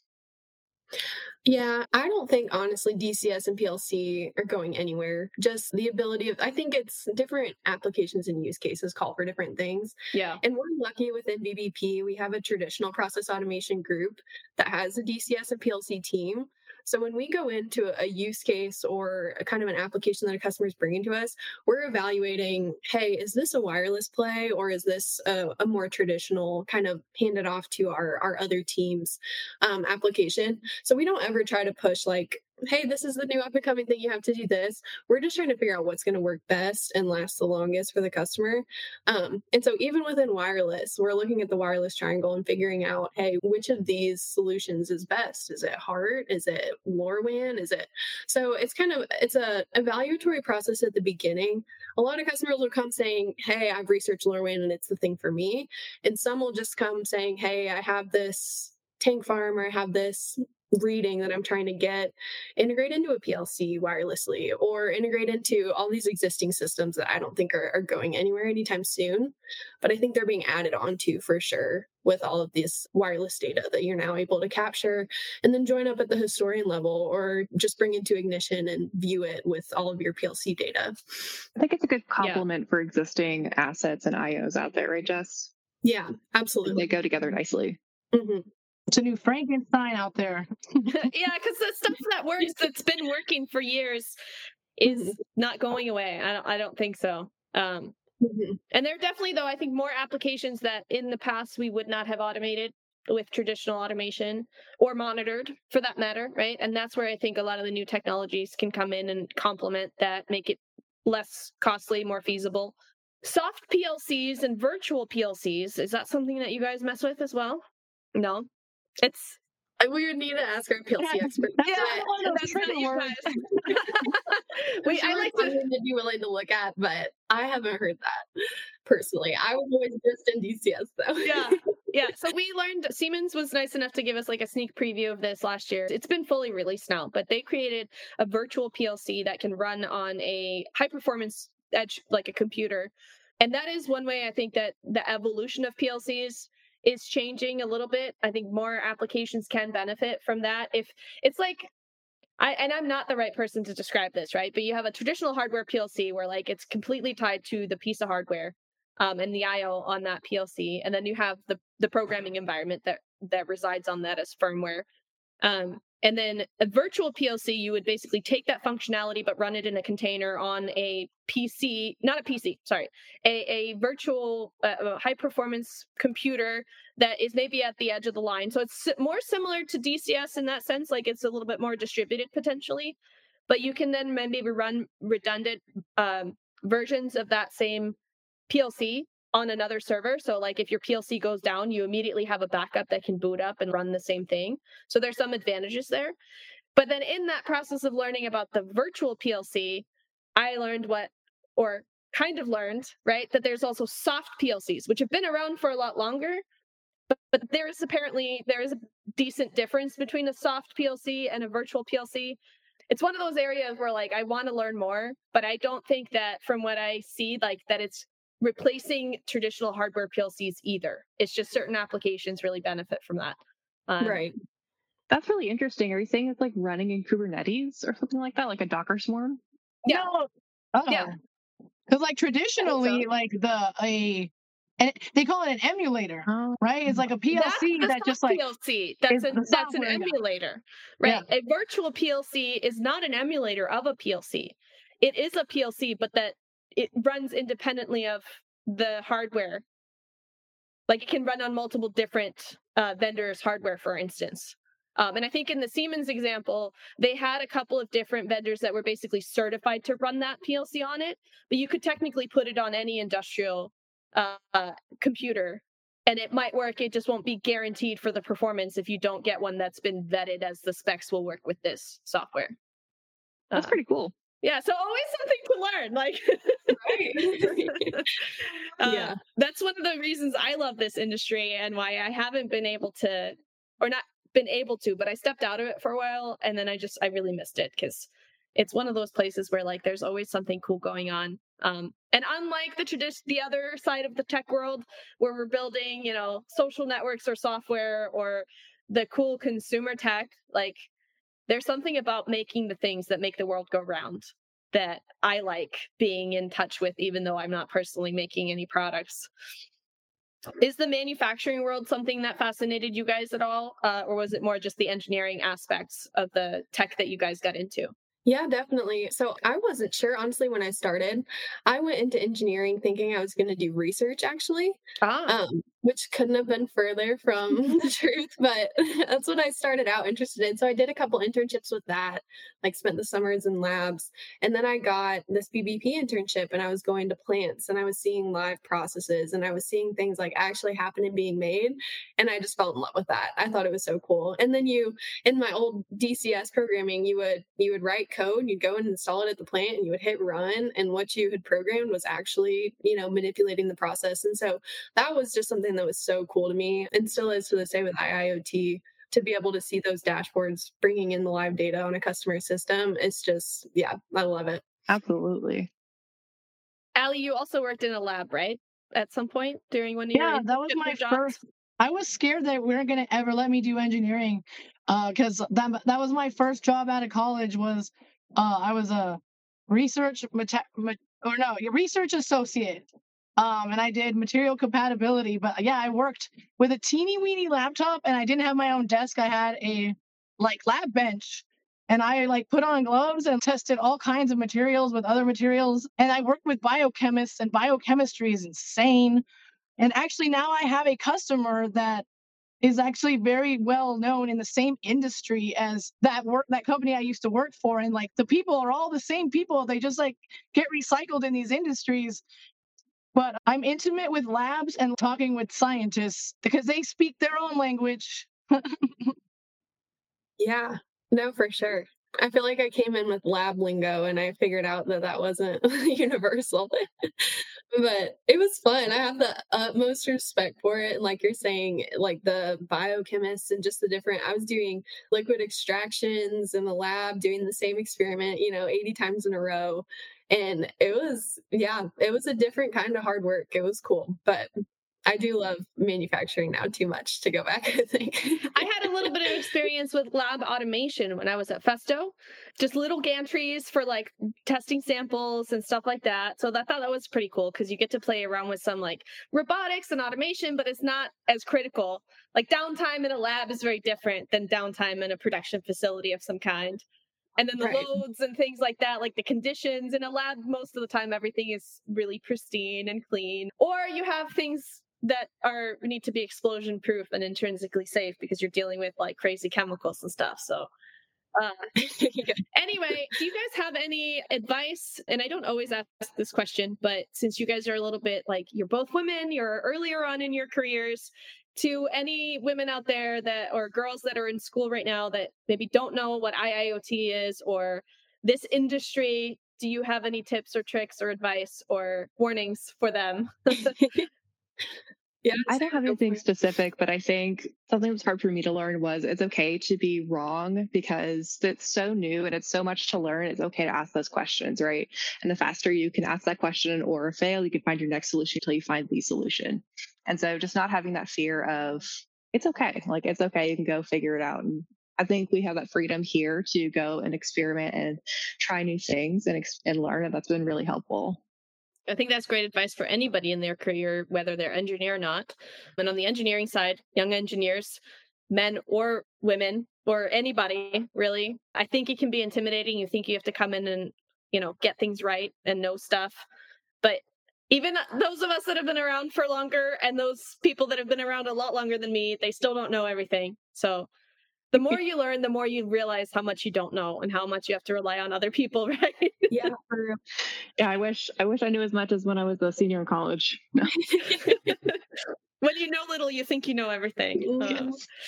Yeah, I don't think honestly D C S and P L C are going anywhere. Just the ability of, I think it's different applications and use cases call for different things. Yeah. And we're lucky within B B P, we have a traditional process automation group that has a D C S and P L C team. So when we go into a use case or a kind of an application that a customer is bringing to us, we're evaluating, hey, is this a wireless play, or is this a, a more traditional kind of handed off to our, our other teams um, application? So we don't ever try to push like, hey, this is the new up and coming thing, you have to do this. We're just trying to figure out what's going to work best and last the longest for the customer. Um, and so even within wireless, we're looking at the wireless triangle and figuring out, hey, which of these solutions is best? Is it HART? Is it LoRaWAN? Is it? So it's kind of, it's a evaluatory process at the beginning. A lot of customers will come saying, hey, I've researched LoRaWAN and it's the thing for me. And some will just come saying, hey, I have this tank farm, or I have this reading that I'm trying to get integrate into a P L C wirelessly, or integrate into all these existing systems that I don't think are, are going anywhere anytime soon. But I think they're being added onto for sure with all of this wireless data that you're now able to capture and then join up at the historian level, or just bring into Ignition and view it with all of your P L C data. I think it's a good complement yeah. for existing assets and I Os out there, right, Jess? Yeah, absolutely. They go together nicely. Mm-hmm. It's a new Frankenstein out there. Yeah, because the stuff that works, that's been working for years, is Mhm. not going away. I don't, I don't think so. Um, Mhm. and there are definitely, though, I think more applications that in the past we would not have automated with traditional automation or monitored for that matter, right? And that's where I think a lot of the new technologies can come in and complement that, make it less costly, more feasible. Soft P L Cs and virtual P L Cs, is that something that you guys mess with as well? No? It's And we would need to ask our P L C expert. That's Yeah, not one of those that's not trigger you words. guys. I'm Wait, sure I like it's to something to be willing to look at, but I haven't heard that personally. I was always just in D C S though. yeah yeah so we learned, Siemens was nice enough to give us like a sneak preview of this last year. It's been fully released now, but they created a virtual P L C that can run on a high performance edge, like a computer. And that is one way I think that the evolution of P L Cs is changing a little bit. I think more applications can benefit from that. If it's like, I, and I'm not the right person to describe this, right? But you have a traditional hardware P L C where like it's completely tied to the piece of hardware um, and the I O on that P L C, and then you have the the programming environment that that resides on that as firmware. Um, and then a virtual P L C, you would basically take that functionality but run it in a container on a P C, not a P C, sorry, a, a virtual uh, high performance computer that is maybe at the edge of the line. So it's more similar to D C S in that sense, like it's a little bit more distributed potentially, but you can then maybe run redundant um, versions of that same P L C on another server. So like if your P L C goes down, you immediately have a backup that can boot up and run the same thing. So there's some advantages there. But then in that process of learning about the virtual P L C, I learned what, or kind of learned, right, that there's also soft P L Cs, which have been around for a lot longer. But, but there is apparently, there is a decent difference between a soft P L C and a virtual P L C. It's one of those areas where like I want to learn more, but I don't think that from what I see, like that it's replacing traditional hardware P L Cs either. It's just certain applications really benefit from that. Um, Right. That's really interesting. Are you saying it's like running in Kubernetes or something like that, like a Docker swarm? Yeah. No. Uh-oh. Yeah. Because like traditionally, like the a and they call it an emulator, Oh, right? It's like a P L C That's the that soft just like P L C. That's is a the that's an software guy. emulator, right? A virtual P L C is not an emulator of a P L C. It is a P L C, but that it runs independently of the hardware. Like it can run on multiple different uh, vendors' hardware, for instance. Um, and I think in the Siemens example, they had a couple of different vendors that were basically certified to run that P L C on it, but you could technically put it on any industrial uh, uh, computer and it might work. It just won't be guaranteed for the performance if you don't get one that's been vetted as the specs will work with this software. That's Uh, pretty cool. Yeah, so always something to learn. Like, Right. uh, Yeah. that's one of the reasons I love this industry and why I haven't been able to, or not been able to, but I stepped out of it for a while and then I just I really missed it because it's one of those places where like there's always something cool going on. Um, and unlike the tradition, the other side of the tech world where we're building, you know, social networks or software or the cool consumer tech, like there's something about making the things that make the world go round that I like being in touch with, even though I'm not personally making any products. Is the manufacturing world something that fascinated you guys at all? Uh, or was it more just the engineering aspects of the tech that you guys got into? Yeah, definitely. So I wasn't sure, honestly, when I started. I went into engineering thinking I was going to do research, actually, Ah, um, which couldn't have been further from the truth, but that's what I started out interested in. So I did a couple internships with that, like spent the summers in labs. And then I got this B B P internship and I was going to plants and I was seeing live processes and I was seeing things like actually happen and being made. And I just fell in love with that. I thought it was so cool. And then you, in my old D C S programming, you would, you would write code, you'd go and install it at the plant and you would hit run. And what you had programmed was actually, you know, manipulating the process. And so that was just something that was so cool to me and still is to this day with I I O T. To be able to see those dashboards bringing in the live data on a customer system, it's just, yeah, I love it. Absolutely. Allie, you also worked in a lab, right? At some point during one of your Yeah, that was internship my jobs? first. I was scared that we weren't going to ever let me do engineering, because that that was my first job out of college. Was uh, I was a research meta- ma- or no a research associate, um, and I did material compatibility. But yeah, I worked with a teeny weeny laptop, and I didn't have my own desk. I had a like lab bench, And I like put on gloves and tested all kinds of materials with other materials. And I worked with biochemists, and biochemistry is insane. And actually now I have a customer that is actually very well known in the same industry as that work that company I used to work for. And like the people are all the same people. They just like get recycled in these industries. But I'm intimate with labs and talking with scientists because they speak their own language. Yeah, no, for sure. I feel like I came in with lab lingo and I figured out that that wasn't universal. But it was fun. I have the utmost respect for it. And like you're saying, like the biochemists and just the different, I was doing liquid extractions in the lab, doing the same experiment, you know, eighty times in a row. And it was, yeah, it was a different kind of hard work. It was cool. But I do love manufacturing now too much to go back, I think. I had a little bit of experience with lab automation when I was at Festo, just little gantries for like testing samples and stuff like that. So I thought that was pretty cool because you get to play around with some like robotics and automation, but it's not as critical. Like downtime in a lab is very different than downtime in a production facility of some kind. And then the Right. loads and things like that, like the conditions in a lab, most of the time, everything is really pristine and clean. Or you have things that are need to be explosion proof and intrinsically safe because you're dealing with like crazy chemicals and stuff. So uh, anyway, do you guys have any advice? And I don't always ask this question, but since you guys are a little bit like you're both women, you're earlier on in your careers, to any women out there that or girls that are in school right now that maybe don't know what I I O T is or this industry, do you have any tips or tricks or advice or warnings for them? Yeah, I don't have anything specific, but I think something that was hard for me to learn was it's okay to be wrong because it's so new and it's so much to learn. It's okay to ask those questions, right? And the faster you can ask that question or fail, you can find your next solution until you find the solution. And so just not having that fear of it's okay, like it's okay, you can go figure it out. And I think we have that freedom here to go and experiment and try new things and ex- and learn, and that's been really helpful. I think that's great advice for anybody in their career, whether they're engineer or not. And on the engineering side, young engineers, men or women, or anybody really, I think it can be intimidating. You think you have to come in and, you know, get things right and know stuff. But even those of us that have been around for longer and those people that have been around a lot longer than me, they still don't know everything. So the more you learn, the more you realize how much you don't know and how much you have to rely on other people, right? Yeah, for real. Yeah, I wish I wish I knew as much as when I was a senior in college. No. When you know little, you think you know everything. Uh,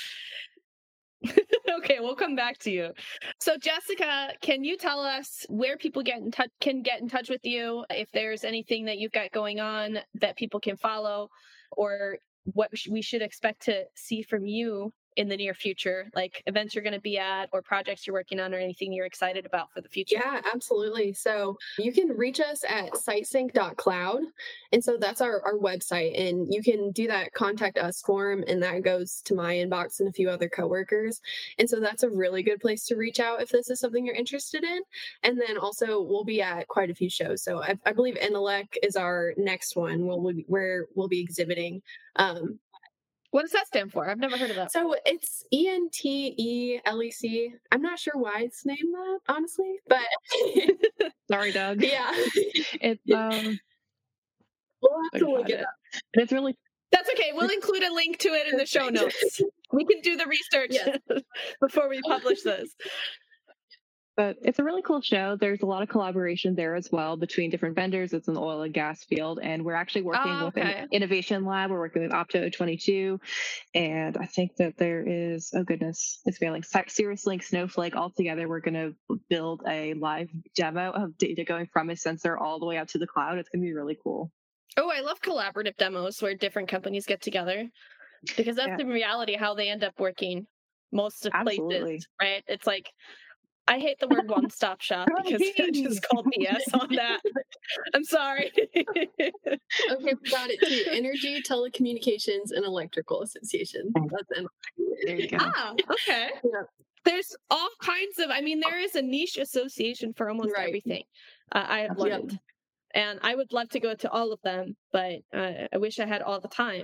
okay, we'll come back to you. So, Jessica, can you tell us where people get in touch can get in touch with you? If there's anything that you've got going on that people can follow, or what we should expect to see from you in the near future, like events you're going to be at or projects you're working on or anything you're excited about for the future? Yeah, absolutely. So you can reach us at sitesync dot cloud. And so that's our, our website. And you can do that contact us form, and that goes to my inbox and a few other coworkers. And so that's a really good place to reach out if this is something you're interested in. And then also we'll be at quite a few shows. So I, I believe Enelec is our next one where we'll be, where we'll be exhibiting. Um, What does that stand for? I've never heard of that. So it's E N T E L E C. I'm not sure why it's named that, honestly, but Sorry, Doug. yeah, It's um we'll have to I look got it it. up. And it's really That's okay. We'll include a link to it in the show notes. We can do the research Yes. before we publish this. But it's a really cool show. There's a lot of collaboration there as well between different vendors. It's in the oil and gas field. And we're actually working Oh, with okay. an innovation lab. We're working with Opto twenty-two. And I think that there is, oh goodness, it's failing. Cirrus Link, Snowflake, all together. We're going to build a live demo of data going from a sensor all the way out to the cloud. It's going to be really cool. Oh, I love collaborative demos where different companies get together, because that's Yeah. in reality how they end up working most of Absolutely. places, right? It's like, I hate the word one-stop shop because I just called B S on that. I'm sorry. Okay, we got it too. Energy, Telecommunications, and Electrical Association. That's N. There you go. Ah, okay. Yeah. There's all kinds of, I mean, there is a niche association for almost Right. everything. Uh, I have Yep. learned. And I would love to go to all of them, but uh, I wish I had all the time.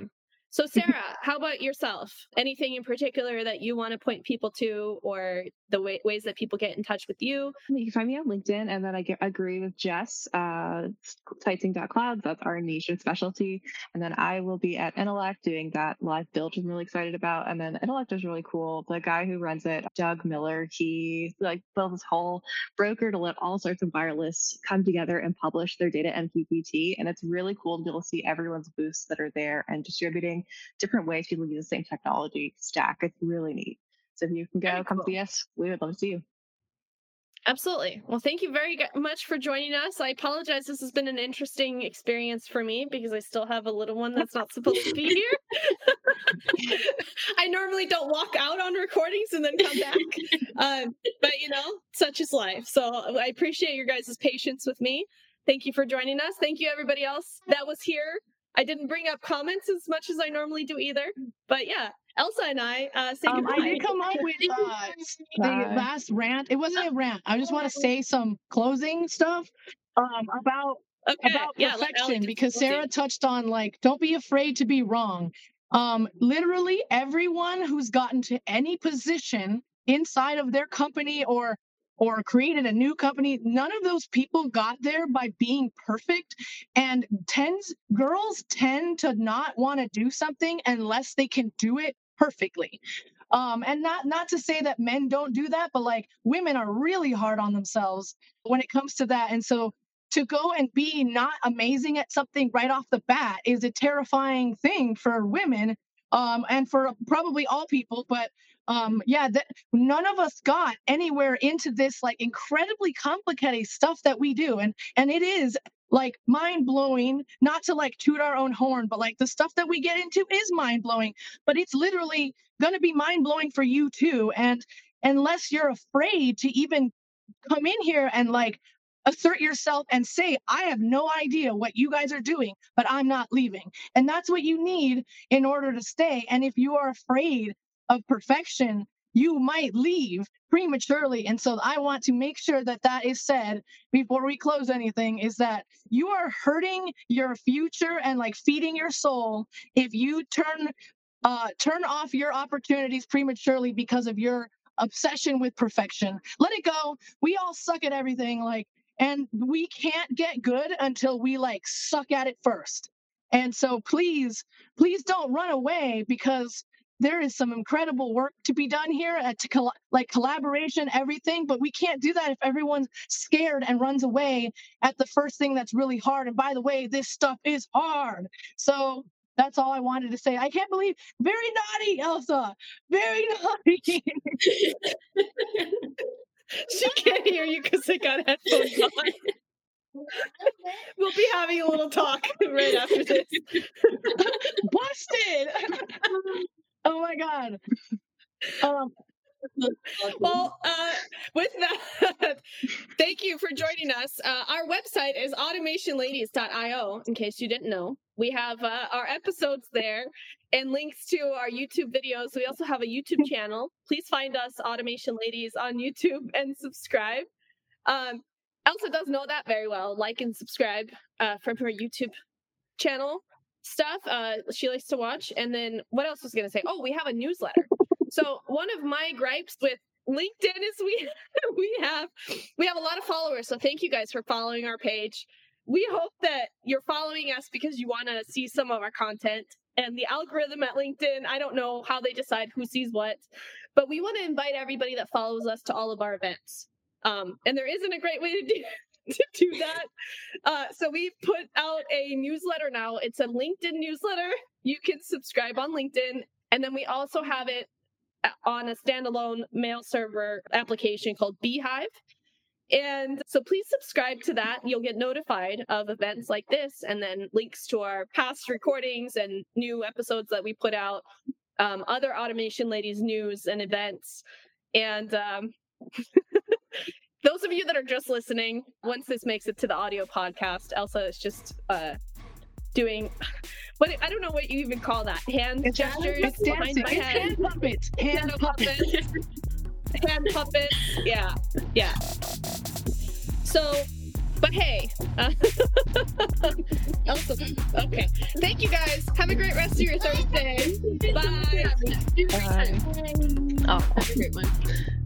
So Sarah, how about yourself? Anything in particular that you want to point people to, or the way, ways that people get in touch with you? You can find me on LinkedIn, and then I get, agree with Jess, uh, sightseeing dot clouds. That's our niche and specialty. And then I will be at Intellect doing that live build, which I'm really excited about. And then Intellect is really cool. The guy who runs it, Doug Miller, he like built this whole broker to let all sorts of wireless come together and publish their data M Q T T. And it's really cool to be able to see everyone's booths that are there and distributing different ways people use the same technology stack. It's really neat. So if you can go, Very come cool. see us. We would love to see you. Absolutely. Well, thank you very much for joining us. I apologize. This has been an interesting experience for me because I still have a little one that's not supposed to be here. I normally don't walk out on recordings and then come back. Um, but, you know, such is life. So I appreciate your guys' patience with me. Thank you for joining us. Thank you, everybody else that was here. I didn't bring up comments as much as I normally do either. But yeah, Elsa and I uh, say Um, goodbye. I did come up with uh, the Bye. last rant. It wasn't a rant. I just want to say some closing stuff um, about okay. about yeah, let Ellie perfection do because closing. Sarah touched on like don't be afraid to be wrong. Um, literally everyone who's gotten to any position inside of their company or or created a new company, none of those people got there by being perfect. And tends girls tend to not want to do something unless they can do it perfectly. Um, and not not to say that men don't do that, but like women are really hard on themselves when it comes to that. And so to go and be not amazing at something right off the bat is a terrifying thing for women, um, and for probably all people. But um, yeah, that none of us got anywhere into this like incredibly complicated stuff that we do, and and it is like mind blowing. Not to like toot our own horn, but like the stuff that we get into is mind blowing. But it's literally going to be mind blowing for you too. And unless you're afraid to even come in here and like assert yourself and say, I have no idea what you guys are doing, but I'm not leaving. And that's what you need in order to stay. And if you are afraid of perfection, you might leave prematurely. And so I want to make sure that that is said before we close anything, is that you are hurting your future and like feeding your soul if you turn uh, turn off your opportunities prematurely because of your obsession with perfection. Let it go. We all suck at everything. Like, and we can't get good until we like suck at it first. And so please, please don't run away, because there is some incredible work to be done here at to col- like collaboration, everything, but we can't do that if everyone's scared and runs away at the first thing that's really hard. And by the way, this stuff is hard. So that's all I wanted to say. I can't believe, very naughty, Elsa, very naughty. She can't hear you because they got headphones on. We'll be having a little talk right after this. Busted. Oh my god. Um, well, uh, with that, thank you for joining us. Uh, our website is automation ladies dot io, in case you didn't know. We have uh, our episodes there and links to our YouTube videos. We also have a YouTube channel. Please find us, Automation Ladies, on YouTube and subscribe. Um, Elsa does know that very well. Like and subscribe uh, from her YouTube channel stuff. Uh, she likes to watch. And then what else was I going to say? Oh, we have a newsletter. So one of my gripes with LinkedIn is we we have we have a lot of followers. So thank you guys for following our page. We hope that you're following us because you want to see some of our content. And the algorithm at LinkedIn, I don't know how they decide who sees what, but we want to invite everybody that follows us to all of our events. Um, and there isn't a great way to do to do that. Uh, so we've put out a newsletter now. It's a LinkedIn newsletter. You can subscribe on LinkedIn. And then we also have it on a standalone mail server application called Beehive. And so please subscribe to that. You'll get notified of events like this, and then links to our past recordings and new episodes that we put out, um, other Automation Ladies news and events. And um, those of you that are just listening, once this makes it to the audio podcast, Elsa is just uh, doing, what I don't know what you even call that, hand it's gestures it's behind dancing. my It's head. hand puppets. Hand Shadow puppets. puppets. Hand puppets. Yeah. Yeah. So But hey, uh, also, okay. Thank you guys. Have a great rest of your Thursday. Bye. Bye. Oh, have a great one.